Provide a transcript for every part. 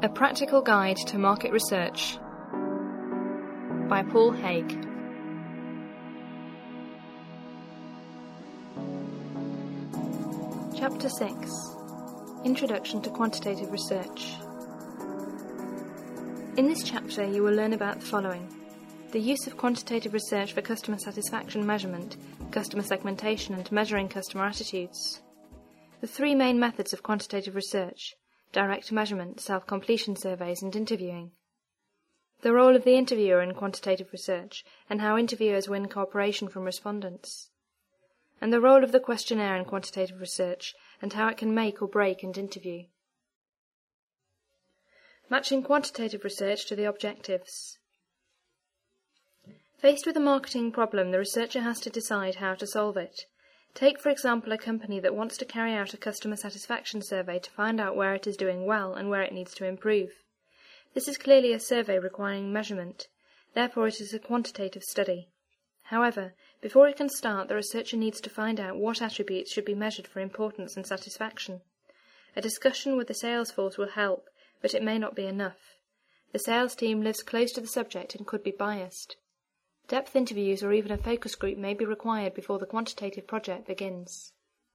A Practical Guide to Market Research by Paul Haig. Chapter 6. Introduction to Quantitative Research. In this chapter you will learn about the following: the use of quantitative research for customer satisfaction measurement, customer segmentation and measuring customer attitudes. The three main methods of quantitative research: direct measurement, self-completion surveys and interviewing. The role of the interviewer in quantitative research and how interviewers win cooperation from respondents. And the role of the questionnaire in quantitative research and how it can make or break an interview. Matching quantitative research to the objectives. Faced with a marketing problem, the researcher has to decide how to solve it. Take, for example, a company that wants to carry out a customer satisfaction survey to find out where it is doing well and where it needs to improve. This is clearly a survey requiring measurement, therefore it is a quantitative study. However, before it can start, the researcher needs to find out what attributes should be measured for importance and satisfaction. A discussion with the sales force will help, but it may not be enough. The sales team lives close to the subject and could be biased. Depth interviews or even a focus group may be required before the quantitative project begins.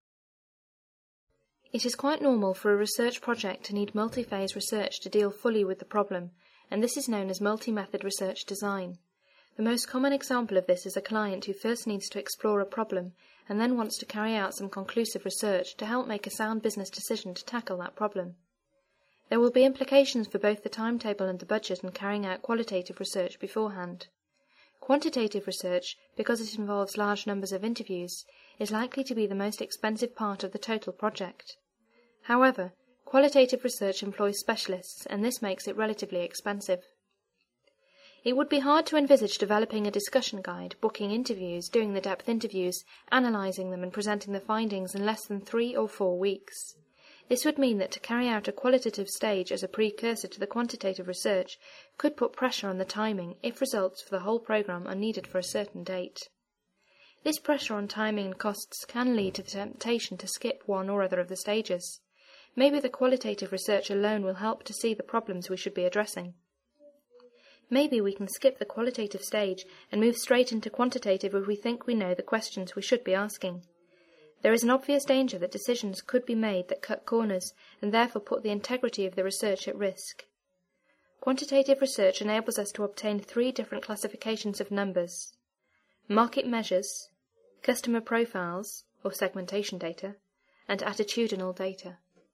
It is quite normal for a research project to need multi-phase research to deal fully with the problem, and this is known as multi-method research design. The most common example of this is a client who first needs to explore a problem and then wants to carry out some conclusive research to help make a sound business decision to tackle that problem. There will be implications for both the timetable and the budget in carrying out qualitative research beforehand. Quantitative research, because it involves large numbers of interviews, is likely to be the most expensive part of the total project. However, qualitative research employs specialists, and this makes it relatively expensive. It would be hard to envisage developing a discussion guide, booking interviews, doing the depth interviews, analysing them and presenting the findings in less than 3 or 4 weeks. This would mean that to carry out a qualitative stage as a precursor to the quantitative research could put pressure on the timing if results for the whole programme are needed for a certain date. This pressure on timing and costs can lead to the temptation to skip one or other of the stages. Maybe the qualitative research alone will help to see the problems we should be addressing. Maybe we can skip the qualitative stage and move straight into quantitative if we think we know the questions we should be asking. There is an obvious danger that decisions could be made that cut corners and therefore put the integrity of the research at risk. Quantitative research enables us to obtain 3 different classifications of numbers: market measures, customer profiles or segmentation data, and attitudinal data.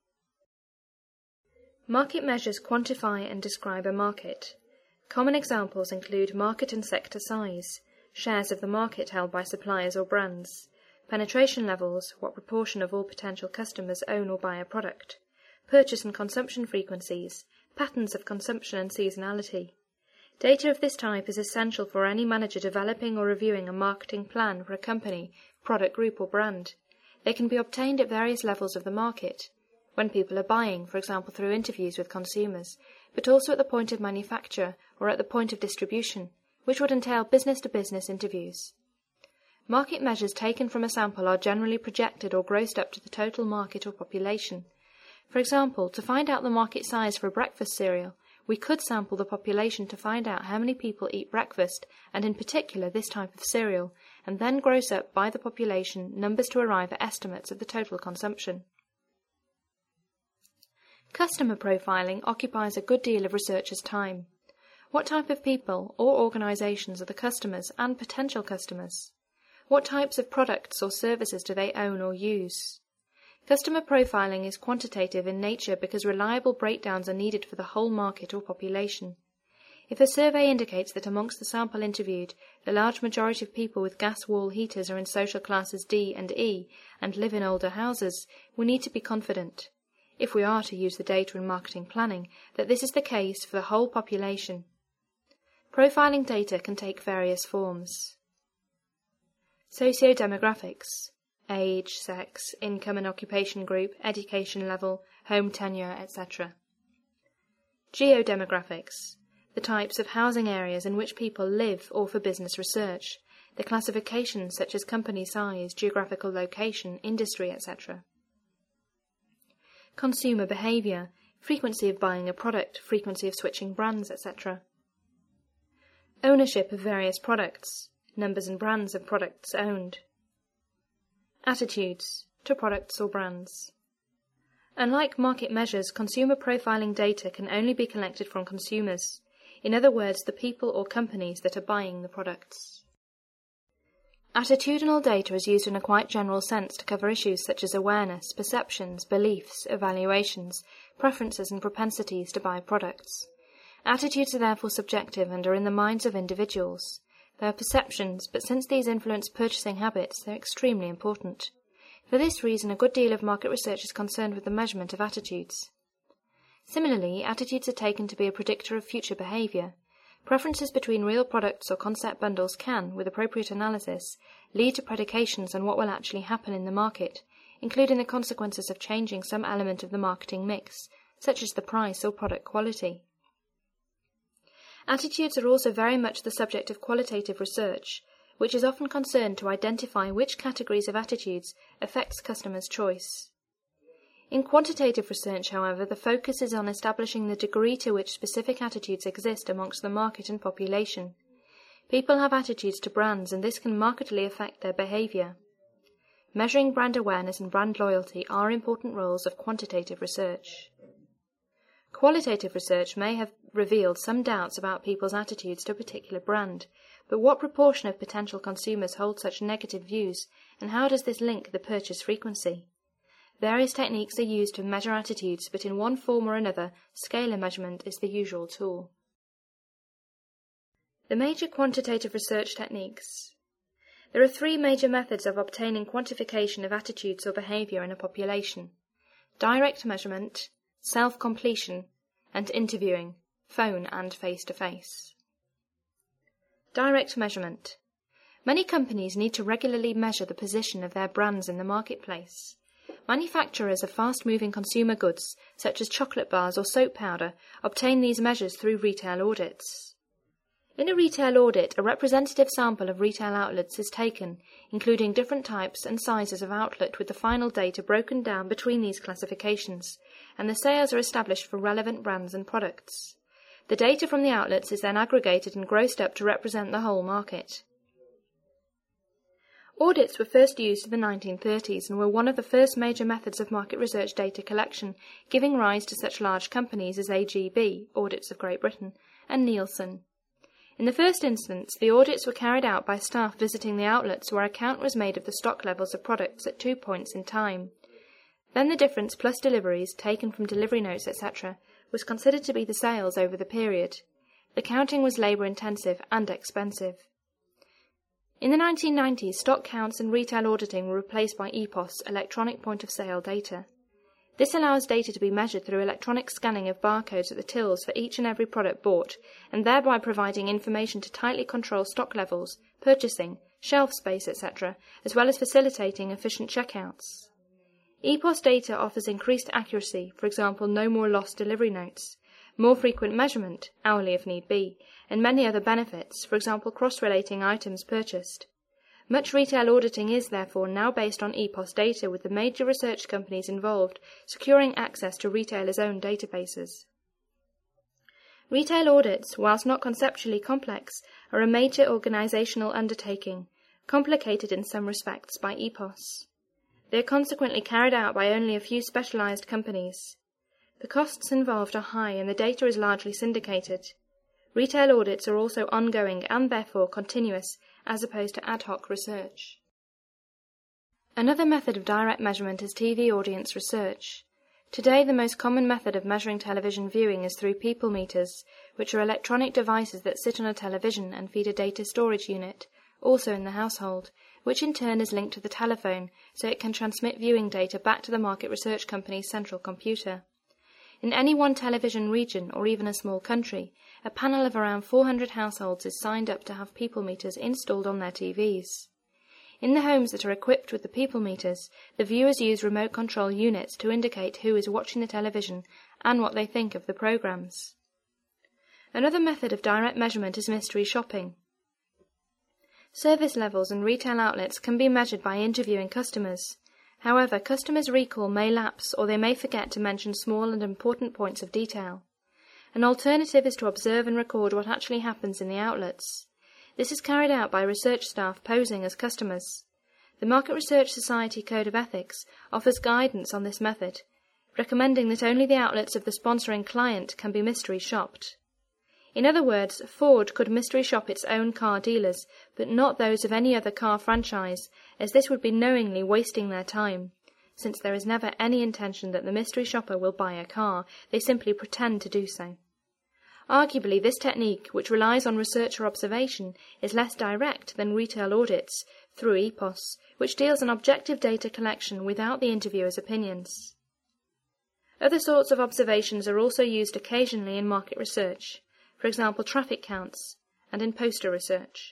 Market measures quantify and describe a market. Common examples include market and sector size, shares of the market held by suppliers or brands, penetration levels, what proportion of all potential customers own or buy a product, purchase and consumption frequencies, patterns of consumption and seasonality. Data of this type is essential for any manager developing or reviewing a marketing plan for a company, product group or brand. They can be obtained at various levels of the market, when people are buying, for example through interviews with consumers, but also at the point of manufacture or at the point of distribution, which would entail business-to-business interviews. Market measures taken from a sample are generally projected or grossed up to the total market or population. For example, to find out the market size for a breakfast cereal, we could sample the population to find out how many people eat breakfast, and in particular this type of cereal, and then gross up by the population numbers to arrive at estimates of the total consumption. Customer profiling occupies a good deal of researchers' time. What type of people or organisations are the customers and potential customers? What types of products or services do they own or use? Customer profiling is quantitative in nature because reliable breakdowns are needed for the whole market or population. If a survey indicates that amongst the sample interviewed, the large majority of people with gas wall heaters are in social classes D and E and live in older houses, we need to be confident, if we are to use the data in marketing planning, that this is the case for the whole population. Profiling data can take various forms. Socio-demographics: age, sex, income and occupation group, education level, home tenure, etc. Geodemographics: the types of housing areas in which people live or for business research, the classifications such as company size, geographical location, industry, etc. Consumer behaviour: frequency of buying a product, frequency of switching brands, etc. Ownership of various products, numbers and brands of products owned. Attitudes to products or brands. Unlike market measures, consumer profiling data can only be collected from consumers, in other words, the people or companies that are buying the products. Attitudinal data is used in a quite general sense to cover issues such as awareness, perceptions, beliefs, evaluations, preferences and propensities to buy products. Attitudes are therefore subjective and are in the minds of individuals. They are perceptions, but since these influence purchasing habits, they are extremely important. For this reason, a good deal of market research is concerned with the measurement of attitudes. Similarly, attitudes are taken to be a predictor of future behaviour. Preferences between real products or concept bundles can, with appropriate analysis, lead to predications on what will actually happen in the market, including the consequences of changing some element of the marketing mix, such as the price or product quality. Attitudes are also very much the subject of qualitative research, which is often concerned to identify which categories of attitudes affects customers' choice. In quantitative research, however, the focus is on establishing the degree to which specific attitudes exist amongst the market and population. People have attitudes to brands, and this can markedly affect their behaviour. Measuring brand awareness and brand loyalty are important roles of quantitative research. Qualitative research may have revealed some doubts about people's attitudes to a particular brand, but what proportion of potential consumers hold such negative views, and how does this link the purchase frequency? Various techniques are used to measure attitudes, but in one form or another, scalar measurement is the usual tool. The major quantitative research techniques. There are three major methods of obtaining quantification of attitudes or behaviour in a population: direct measurement, self-completion, and interviewing, phone and face-to-face. Direct measurement. Many companies need to regularly measure the position of their brands in the marketplace. Manufacturers of fast-moving consumer goods, such as chocolate bars or soap powder, obtain these measures through retail audits. In a retail audit, a representative sample of retail outlets is taken, including different types and sizes of outlet, with the final data broken down between these classifications, and the sales are established for relevant brands and products. The data from the outlets is then aggregated and grossed up to represent the whole market. Audits were first used in the 1930s and were one of the first major methods of market research data collection, giving rise to such large companies as AGB, Audits of Great Britain, and Nielsen. In the first instance, the audits were carried out by staff visiting the outlets where a count was made of the stock levels of products at 2 points in time. Then the difference plus deliveries, taken from delivery notes, etc., was considered to be the sales over the period. The counting was labour-intensive and expensive. In the 1990s, stock counts and retail auditing were replaced by EPOS, electronic point-of-sale data. This allows data to be measured through electronic scanning of barcodes at the tills for each and every product bought, and thereby providing information to tightly control stock levels, purchasing, shelf space, etc., as well as facilitating efficient checkouts. EPOS data offers increased accuracy, for example, no more lost delivery notes, more frequent measurement, hourly if need be, and many other benefits, for example, cross-relating items purchased. Much retail auditing is, therefore, now based on EPOS data, with the major research companies involved securing access to retailers' own databases. Retail audits, whilst not conceptually complex, are a major organisational undertaking, complicated in some respects by EPOS. They are consequently carried out by only a few specialised companies. The costs involved are high and the data is largely syndicated. Retail audits are also ongoing and therefore continuous, as opposed to ad hoc research. Another method of direct measurement is TV audience research. Today, the most common method of measuring television viewing is through people meters, which are electronic devices that sit on a television and feed a data storage unit, also in the household, which in turn is linked to the telephone, so it can transmit viewing data back to the market research company's central computer. In any one television region, or even a small country, a panel of around 400 households is signed up to have people meters installed on their TVs. In the homes that are equipped with the people meters, the viewers use remote control units to indicate who is watching the television and what they think of the programs. Another method of direct measurement is mystery shopping. Service levels and retail outlets can be measured by interviewing customers. However, customers' recall may lapse or they may forget to mention small and important points of detail. An alternative is to observe and record what actually happens in the outlets. This is carried out by research staff posing as customers. The Market Research Society Code of Ethics offers guidance on this method, recommending that only the outlets of the sponsoring client can be mystery shopped. In other words, Ford could mystery shop its own car dealers, but not those of any other car franchise, as this would be knowingly wasting their time. Since there is never any intention that the mystery shopper will buy a car, they simply pretend to do so. Arguably, this technique, which relies on researcher observation, is less direct than retail audits through EPOS, which deals in objective data collection without the interviewer's opinions. Other sorts of observations are also used occasionally in market research, for example traffic counts, and in poster research.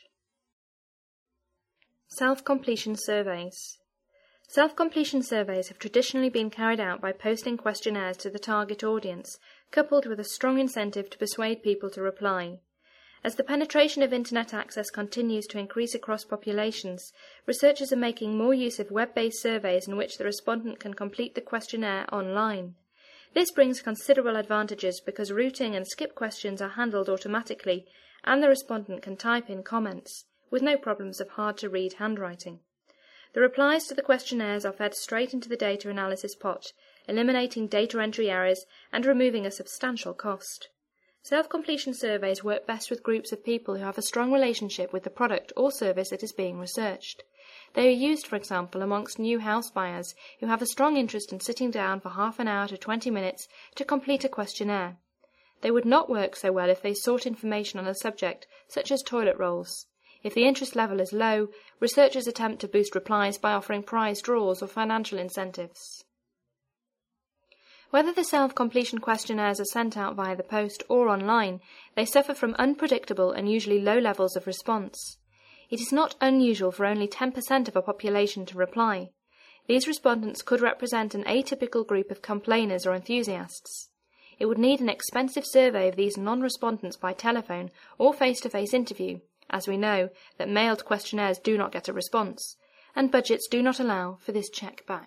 Self-completion surveys. Self-completion surveys have traditionally been carried out by posting questionnaires to the target audience, coupled with a strong incentive to persuade people to reply. As the penetration of Internet access continues to increase across populations, researchers are making more use of web-based surveys in which the respondent can complete the questionnaire online. This brings considerable advantages because routing and skip questions are handled automatically, and the respondent can type in comments, with no problems of hard-to-read handwriting. The replies to the questionnaires are fed straight into the data analysis pot, eliminating data entry errors and removing a substantial cost. Self-completion surveys work best with groups of people who have a strong relationship with the product or service that is being researched. They are used, for example, amongst new house buyers who have a strong interest in sitting down for half an hour to 20 minutes to complete a questionnaire. They would not work so well if they sought information on a subject such as toilet rolls. If the interest level is low, researchers attempt to boost replies by offering prize draws or financial incentives. Whether the self-completion questionnaires are sent out via the post or online, they suffer from unpredictable and usually low levels of response. It is not unusual for only 10% of a population to reply. These respondents could represent an atypical group of complainers or enthusiasts. It would need an expensive survey of these non-respondents by telephone or face-to-face interview, as we know that mailed questionnaires do not get a response, and budgets do not allow for this check back.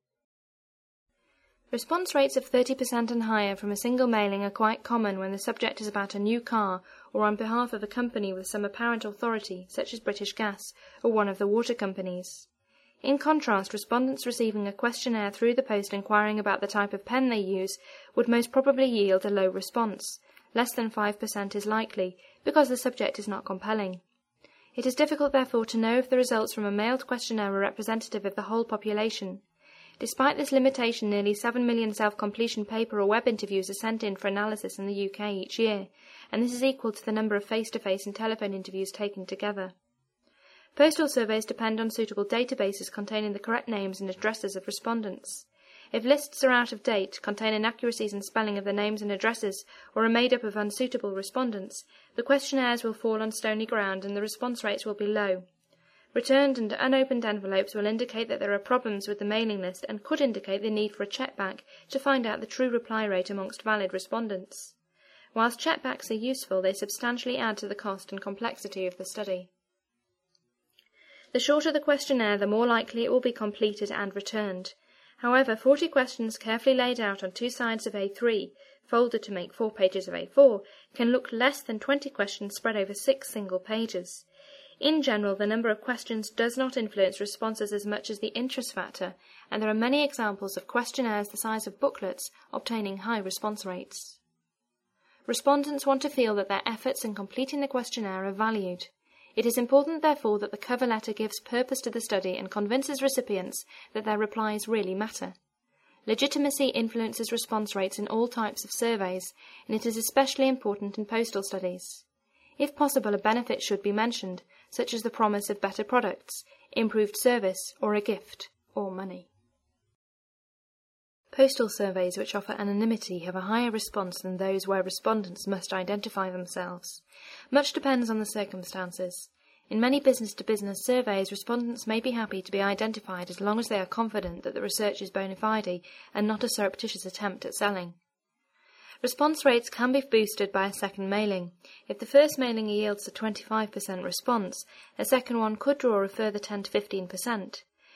Response rates of 30% and higher from a single mailing are quite common when the subject is about a new car or on behalf of a company with some apparent authority, such as British Gas or one of the water companies. In contrast, respondents receiving a questionnaire through the post inquiring about the type of pen they use would most probably yield a low response. Less than 5% is likely, because the subject is not compelling. It is difficult, therefore, to know if the results from a mailed questionnaire are representative of the whole population. Despite this limitation, nearly 7 million self-completion paper or web interviews are sent in for analysis in the UK each year, and this is equal to the number of face-to-face and telephone interviews taken together. Postal surveys depend on suitable databases containing the correct names and addresses of respondents. If lists are out of date, contain inaccuracies in spelling of the names and addresses, or are made up of unsuitable respondents, the questionnaires will fall on stony ground and the response rates will be low. Returned and unopened envelopes will indicate that there are problems with the mailing list and could indicate the need for a checkback to find out the true reply rate amongst valid respondents. Whilst checkbacks are useful, they substantially add to the cost and complexity of the study. The shorter the questionnaire, the more likely it will be completed and returned. However, 40 questions carefully laid out on 2 sides of A3, folded to make 4 pages of A4, can look less than 20 questions spread over 6 single pages. In general, the number of questions does not influence responses as much as the interest factor, and there are many examples of questionnaires the size of booklets obtaining high response rates. Respondents want to feel that their efforts in completing the questionnaire are valued. It is important, therefore, that the cover letter gives purpose to the study and convinces recipients that their replies really matter. Legitimacy influences response rates in all types of surveys, and it is especially important in postal studies. If possible, a benefit should be mentioned, such as the promise of better products, improved service, or a gift, or money. Postal surveys which offer anonymity have a higher response than those where respondents must identify themselves. Much depends on the circumstances. In many business-to-business surveys, respondents may be happy to be identified as long as they are confident that the research is bona fide and not a surreptitious attempt at selling. Response rates can be boosted by a second mailing. If the first mailing yields a 25% response, a second one could draw a further 10 to 15%.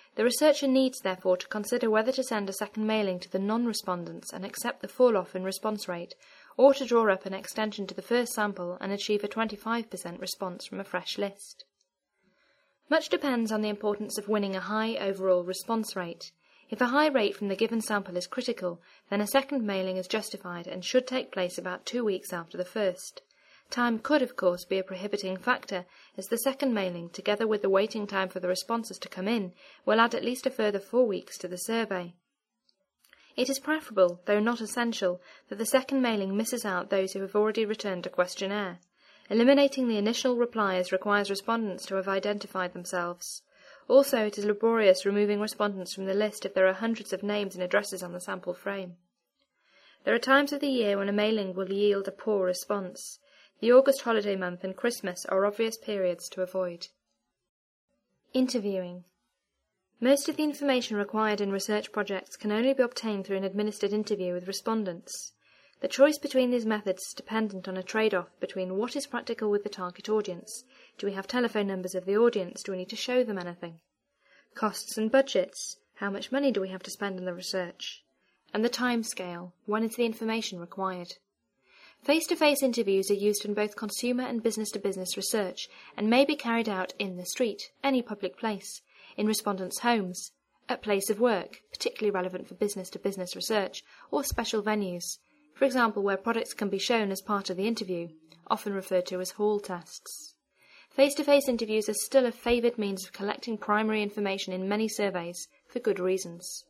The researcher needs, therefore, to consider whether to send a second mailing to the non-respondents and accept the fall-off in response rate, or to draw up an extension to the first sample and achieve a 25% response from a fresh list. Much depends on the importance of winning a high overall response rate. If a high rate from the given sample is critical, then a second mailing is justified and should take place about 2 weeks after the first. Time could, of course, be a prohibiting factor, as the second mailing, together with the waiting time for the responses to come in, will add at least a further 4 weeks to the survey. It is preferable, though not essential, that the second mailing misses out those who have already returned a questionnaire. Eliminating the initial replies requires respondents to have identified themselves. Also, it is laborious removing respondents from the list if there are hundreds of names and addresses on the sample frame. There are times of the year when a mailing will yield a poor response. The August holiday month and Christmas are obvious periods to avoid. Interviewing. Most of the information required in research projects can only be obtained through an administered interview with respondents. The choice between these methods is dependent on a trade-off between what is practical with the target audience. Do we have telephone numbers of the audience? Do we need to show them anything? Costs and budgets. How much money do we have to spend on the research? And the time scale. When is the information required? Face-to-face interviews are used in both consumer and business-to-business research and may be carried out in the street, any public place, in respondents' homes, at place of work, particularly relevant for business-to-business research, or special venues, for example where products can be shown as part of the interview, often referred to as hall tests. Face-to-face interviews are still a favoured means of collecting primary information in many surveys, for good reasons.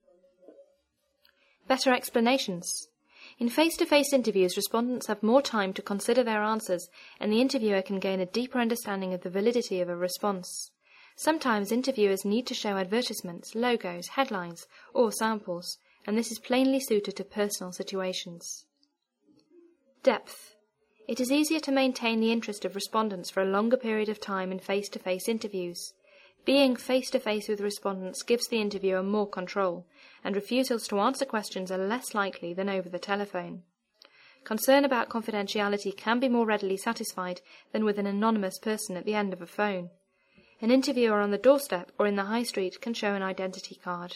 Better explanations. In face-to-face interviews, respondents have more time to consider their answers, and the interviewer can gain a deeper understanding of the validity of a response. Sometimes interviewers need to show advertisements, logos, headlines, or samples, and this is plainly suited to personal situations. Depth. It is easier to maintain the interest of respondents for a longer period of time in face-to-face interviews. Being face-to-face with respondents gives the interviewer more control, and refusals to answer questions are less likely than over the telephone. Concern about confidentiality can be more readily satisfied than with an anonymous person at the end of a phone. An interviewer on the doorstep or in the high street can show an identity card.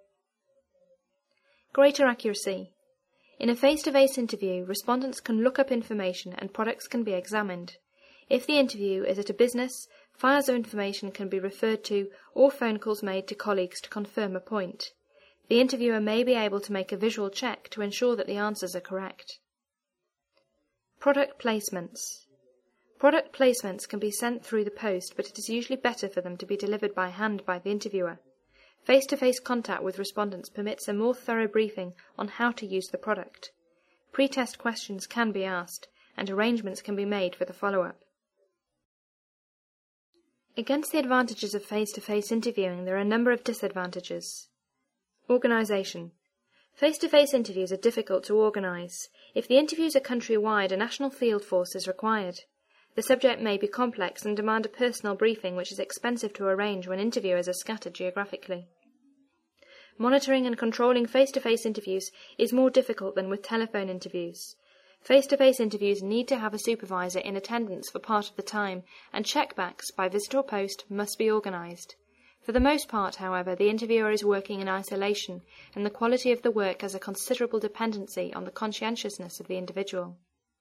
Greater accuracy. In a face-to-face interview, respondents can look up information and products can be examined. If the interview is at a business, files of information can be referred to or phone calls made to colleagues to confirm a point. The interviewer may be able to make a visual check to ensure that the answers are correct. Product placements. Product placements can be sent through the post, but it is usually better for them to be delivered by hand by the interviewer. Face-to-face contact with respondents permits a more thorough briefing on how to use the product. Pre-test questions can be asked, and arrangements can be made for the follow-up. Against the advantages of face-to-face interviewing, there are a number of disadvantages. Organisation. Face-to-face interviews are difficult to organise. If the interviews are countrywide, a national field force is required. The subject may be complex and demand a personal briefing, which is expensive to arrange when interviewers are scattered geographically. Monitoring and controlling face-to-face interviews is more difficult than with telephone interviews. Face-to-face interviews need to have a supervisor in attendance for part of the time, and checkbacks by visit or post must be organised. For the most part, however, the interviewer is working in isolation, and the quality of the work has a considerable dependency on the conscientiousness of the individual.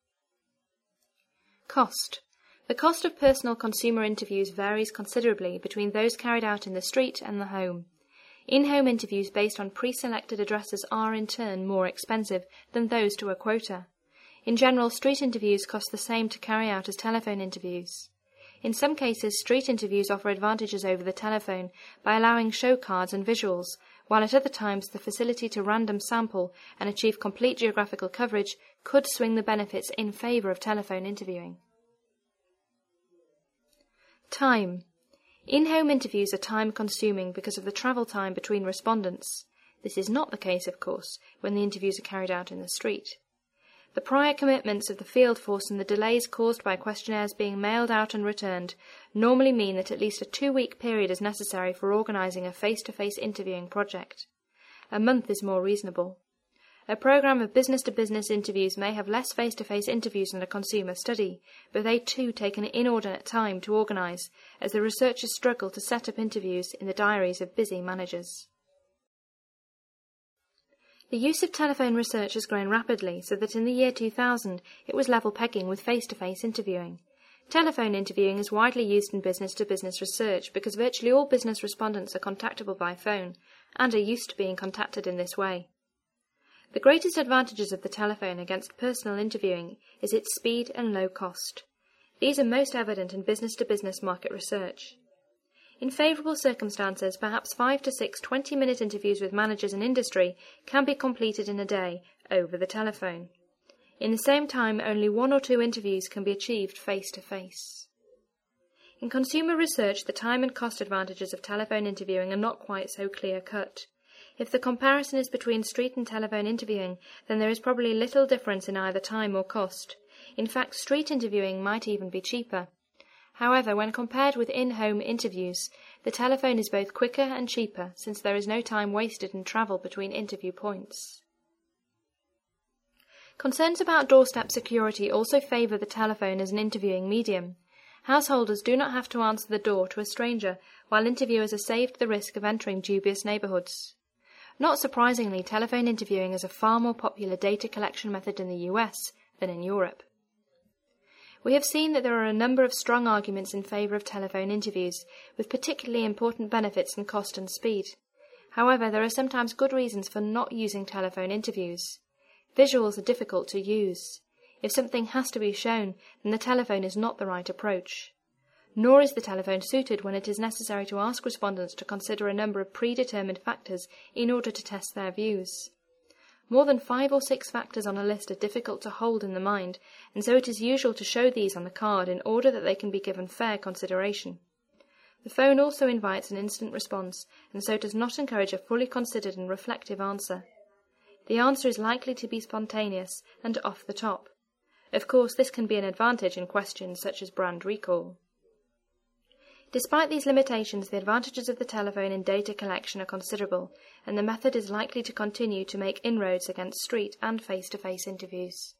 Cost. The cost of personal consumer interviews varies considerably between those carried out in the street and the home. In-home interviews based on pre-selected addresses are, in turn, more expensive than those to a quota. In general, street interviews cost the same to carry out as telephone interviews. In some cases, street interviews offer advantages over the telephone by allowing show cards and visuals, while at other times the facility to random sample and achieve complete geographical coverage could swing the benefits in favour of telephone interviewing. Time. In-home interviews are time-consuming because of the travel time between respondents. This is not the case, of course, when the interviews are carried out in the street. The prior commitments of the field force and the delays caused by questionnaires being mailed out and returned normally mean that at least a 2-week period is necessary for organising a face-to-face interviewing project. A month is more reasonable. A program of business-to-business interviews may have less face-to-face interviews than a consumer study, but they too take an inordinate time to organise, as the researchers struggle to set up interviews in the diaries of busy managers. The use of telephone research has grown rapidly, so that in the year 2000 it was level pegging with face-to-face interviewing. Telephone interviewing is widely used in business-to-business research because virtually all business respondents are contactable by phone, and are used to being contacted in this way. The greatest advantages of the telephone against personal interviewing is its speed and low cost. These are most evident in business-to-business market research. In favourable circumstances, perhaps 5 to 6 20-minute interviews with managers in industry can be completed in a day over the telephone. In the same time, only 1 or 2 interviews can be achieved face-to-face. In consumer research, the time and cost advantages of telephone interviewing are not quite so clear-cut. If the comparison is between street and telephone interviewing, then there is probably little difference in either time or cost. In fact, street interviewing might even be cheaper. However, when compared with in-home interviews, the telephone is both quicker and cheaper, since there is no time wasted in travel between interview points. Concerns about doorstep security also favour the telephone as an interviewing medium. Householders do not have to answer the door to a stranger, while interviewers are saved the risk of entering dubious neighbourhoods. Not surprisingly, telephone interviewing is a far more popular data collection method in the US than in Europe. We have seen that there are a number of strong arguments in favour of telephone interviews, with particularly important benefits in cost and speed. However, there are sometimes good reasons for not using telephone interviews. Visuals are difficult to use. If something has to be shown, then the telephone is not the right approach. Nor is the telephone suited when it is necessary to ask respondents to consider a number of predetermined factors in order to test their views. More than 5 or 6 factors on a list are difficult to hold in the mind, and so it is usual to show these on the card in order that they can be given fair consideration. The phone also invites an instant response, and so does not encourage a fully considered and reflective answer. The answer is likely to be spontaneous and off the top. Of course, this can be an advantage in questions such as brand recall. Despite these limitations, the advantages of the telephone in data collection are considerable, and the method is likely to continue to make inroads against street and face-to-face interviews.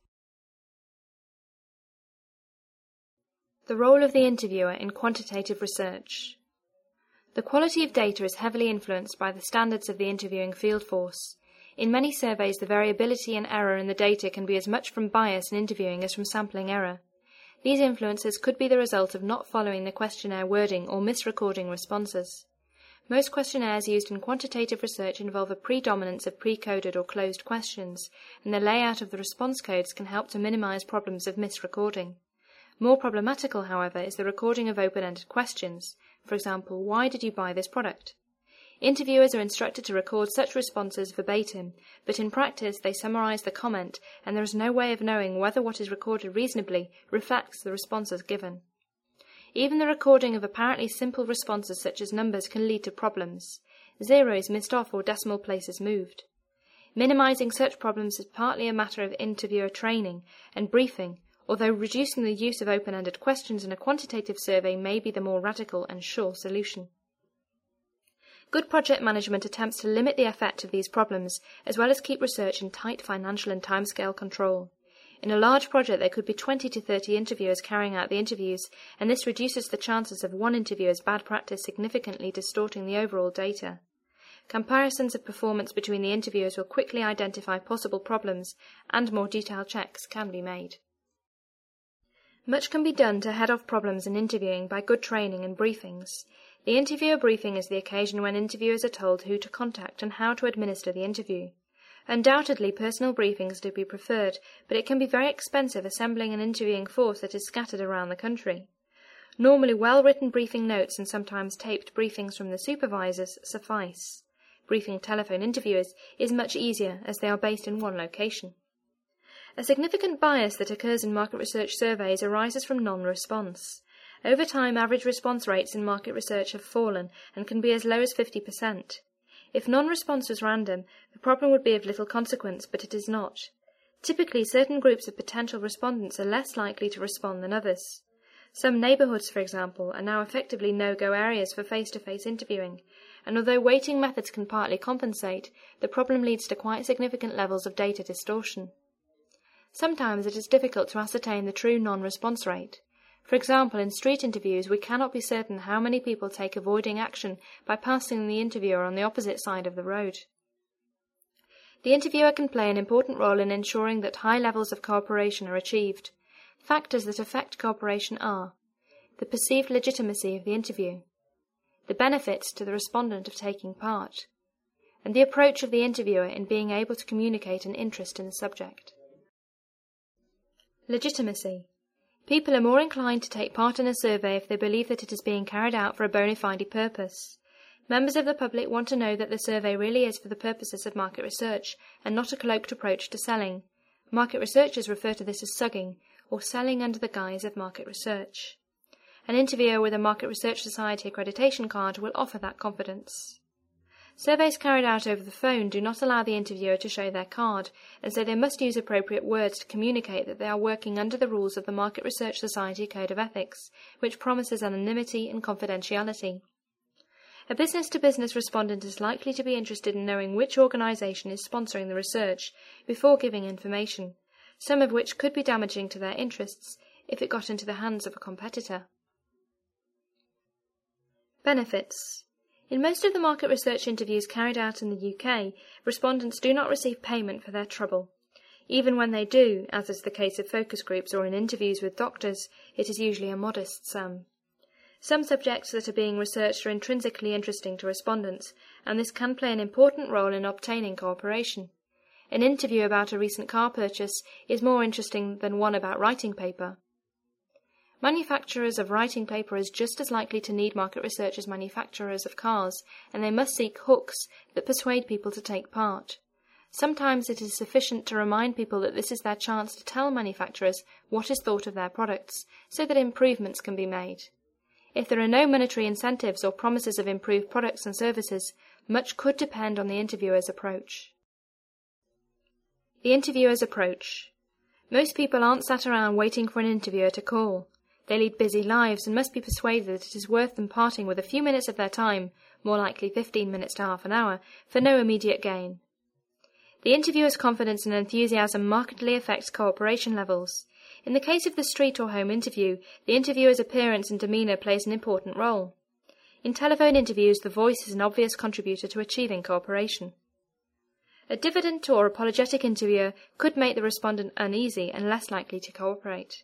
The role of the interviewer in quantitative research. The quality of data is heavily influenced by the standards of the interviewing field force. In many surveys, the variability and error in the data can be as much from bias in interviewing as from sampling error. These influences could be the result of not following the questionnaire wording or misrecording responses. Most questionnaires used in quantitative research involve a predominance of pre-coded or closed questions, and the layout of the response codes can help to minimize problems of misrecording. More problematical, however, is the recording of open-ended questions. For example, why did you buy this product? Interviewers are instructed to record such responses verbatim, but in practice they summarize the comment, and there is no way of knowing whether what is recorded reasonably reflects the responses given. Even the recording of apparently simple responses such as numbers can lead to problems. Zeros missed off or decimal places moved. Minimizing such problems is partly a matter of interviewer training and briefing, although reducing the use of open-ended questions in a quantitative survey may be the more radical and sure solution. Good project management attempts to limit the effect of these problems, as well as keep research in tight financial and timescale control. In a large project, there could be 20 to 30 interviewers carrying out the interviews, and this reduces the chances of one interviewer's bad practice significantly distorting the overall data. Comparisons of performance between the interviewers will quickly identify possible problems, and more detailed checks can be made. Much can be done to head off problems in interviewing by good training and briefings. The interviewer briefing is the occasion when interviewers are told who to contact and how to administer the interview. Undoubtedly, personal briefings do be preferred, but it can be very expensive assembling an interviewing force that is scattered around the country. Normally, well-written briefing notes and sometimes taped briefings from the supervisors suffice. Briefing telephone interviewers is much easier as they are based in one location. A significant bias that occurs in market research surveys arises from non-response. Over time, average response rates in market research have fallen and can be as low as 50%. If non-response was random, the problem would be of little consequence, but it is not. Typically, certain groups of potential respondents are less likely to respond than others. Some neighbourhoods, for example, are now effectively no-go areas for face-to-face interviewing, and although weighting methods can partly compensate, the problem leads to quite significant levels of data distortion. Sometimes it is difficult to ascertain the true non-response rate. For example, in street interviews, we cannot be certain how many people take avoiding action by passing the interviewer on the opposite side of the road. The interviewer can play an important role in ensuring that high levels of cooperation are achieved. Factors that affect cooperation are the perceived legitimacy of the interview, the benefits to the respondent of taking part, and the approach of the interviewer in being able to communicate an interest in the subject. Legitimacy. People are more inclined to take part in a survey if they believe that it is being carried out for a bona fide purpose. Members of the public want to know that the survey really is for the purposes of market research and not a cloaked approach to selling. Market researchers refer to this as sugging, or selling under the guise of market research. An interviewer with a Market Research Society accreditation card will offer that confidence. Surveys carried out over the phone do not allow the interviewer to show their card, and so they must use appropriate words to communicate that they are working under the rules of the Market Research Society Code of Ethics, which promises anonymity and confidentiality. A business-to-business respondent is likely to be interested in knowing which organisation is sponsoring the research before giving information, some of which could be damaging to their interests if it got into the hands of a competitor. Benefits. In most of the market research interviews carried out in the UK, respondents do not receive payment for their trouble. Even when they do, as is the case of focus groups or in interviews with doctors, it is usually a modest sum. Some subjects that are being researched are intrinsically interesting to respondents, and this can play an important role in obtaining cooperation. An interview about a recent car purchase is more interesting than one about writing paper. Manufacturers of writing paper is just as likely to need market research as manufacturers of cars, and they must seek hooks that persuade people to take part. Sometimes it is sufficient to remind people that this is their chance to tell manufacturers what is thought of their products, so that improvements can be made. If there are no monetary incentives or promises of improved products and services, much could depend on the interviewer's approach. The interviewer's approach. Most people aren't sat around waiting for an interviewer to call. They lead busy lives and must be persuaded that it is worth them parting with a few minutes of their time, more likely 15 minutes to half an hour, for no immediate gain. The interviewer's confidence and enthusiasm markedly affects cooperation levels. In the case of the street or home interview, the interviewer's appearance and demeanour plays an important role. In telephone interviews, the voice is an obvious contributor to achieving cooperation. A diffident or apologetic interviewer could make the respondent uneasy and less likely to cooperate.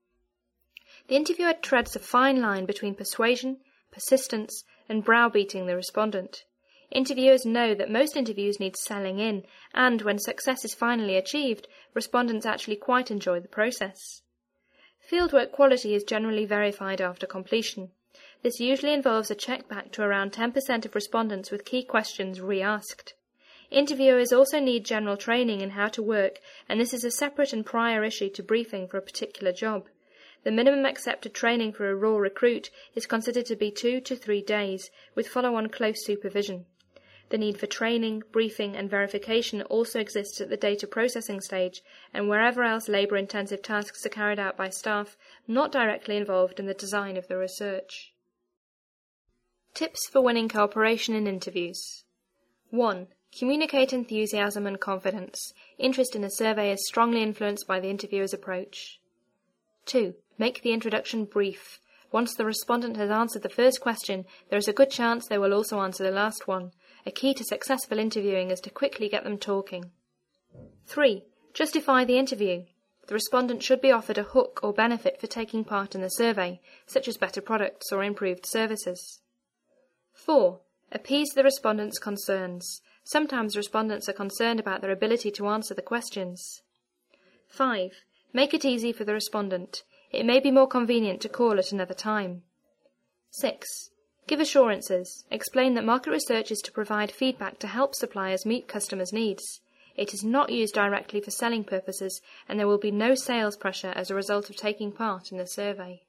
The interviewer treads a fine line between persuasion, persistence, and browbeating the respondent. Interviewers know that most interviews need selling in, and when success is finally achieved, respondents actually quite enjoy the process. Fieldwork quality is generally verified after completion. This usually involves a check back to around 10% of respondents with key questions re-asked. Interviewers also need general training in how to work, and this is a separate and prior issue to briefing for a particular job. The minimum accepted training for a raw recruit is considered to be 2 to 3 days, with follow-on close supervision. The need for training, briefing and verification also exists at the data processing stage and wherever else labour-intensive tasks are carried out by staff not directly involved in the design of the research. Tips for winning cooperation in interviews. 1. Communicate enthusiasm and confidence. Interest in a survey is strongly influenced by the interviewer's approach. 2. Make the introduction brief. Once the respondent has answered the first question, there is a good chance they will also answer the last one. A key to successful interviewing is to quickly get them talking. 3. Justify the interview. The respondent should be offered a hook or benefit for taking part in the survey, such as better products or improved services. 4. Appease the respondent's concerns. Sometimes respondents are concerned about their ability to answer the questions. 5. Make it easy for the respondent. It may be more convenient to call at another time. 6. Give assurances. Explain that market research is to provide feedback to help suppliers meet customers' needs. It is not used directly for selling purposes, and there will be no sales pressure as a result of taking part in the survey.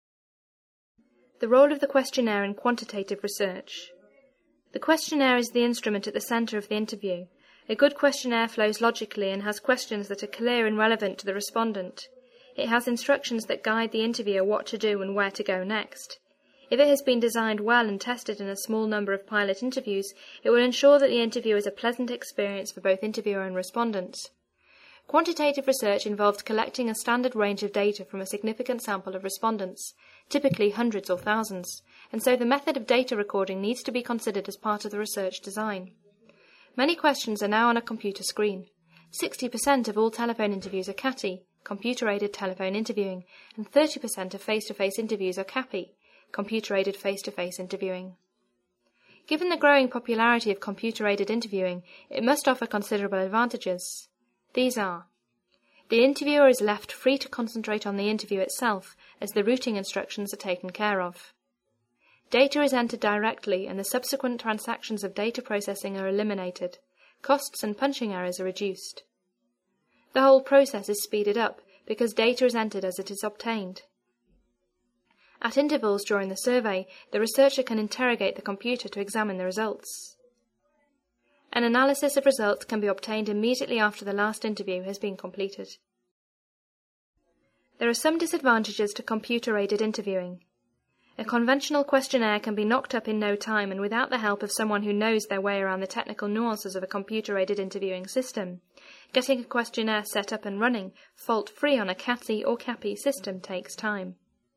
The role of the questionnaire in quantitative research. The questionnaire is the instrument at the centre of the interview. A good questionnaire flows logically and has questions that are clear and relevant to the respondent. It has instructions that guide the interviewer what to do and where to go next. If it has been designed well and tested in a small number of pilot interviews, it will ensure that the interview is a pleasant experience for both interviewer and respondents. Quantitative research involved collecting a standard range of data from a significant sample of respondents, typically hundreds or thousands, and so the method of data recording needs to be considered as part of the research design. Many questions are now on a computer screen. 60% of all telephone interviews are CATI, computer-aided telephone interviewing, and 30% of face-to-face interviews are CAPI, computer-aided face-to-face interviewing. Given the growing popularity of computer-aided interviewing, it must offer considerable advantages. These are: the interviewer is left free to concentrate on the interview itself, as the routing instructions are taken care of. Data is entered directly and the subsequent transactions of data processing are eliminated. Costs and punching errors are reduced. The whole process is speeded up because data is entered as it is obtained. At intervals during the survey, the researcher can interrogate the computer to examine the results. An analysis of results can be obtained immediately after the last interview has been completed. There are some disadvantages to computer-aided interviewing. A conventional questionnaire can be knocked up in no time and without the help of someone who knows their way around the technical nuances of a computer-aided interviewing system. Getting a questionnaire set up and running, fault-free on a CATI or CAPI system takes time.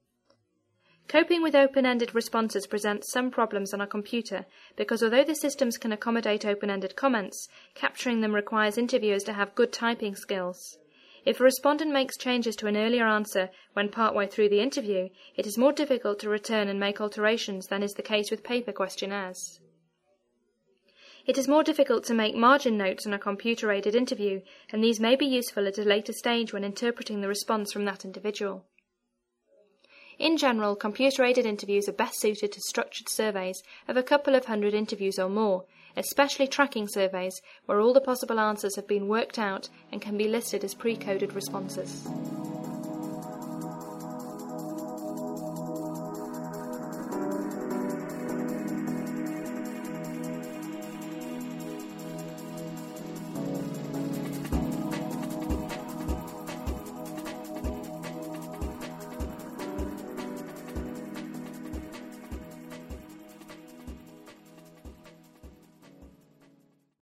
Coping with open-ended responses presents some problems on a computer because although the systems can accommodate open-ended comments, capturing them requires interviewers to have good typing skills. If a respondent makes changes to an earlier answer when partway through the interview, it is more difficult to return and make alterations than is the case with paper questionnaires. It is more difficult to make margin notes on a computer-aided interview, and these may be useful at a later stage when interpreting the response from that individual. In general, computer-aided interviews are best suited to structured surveys of a couple of hundred interviews or more, especially tracking surveys where all the possible answers have been worked out and can be listed as pre-coded responses.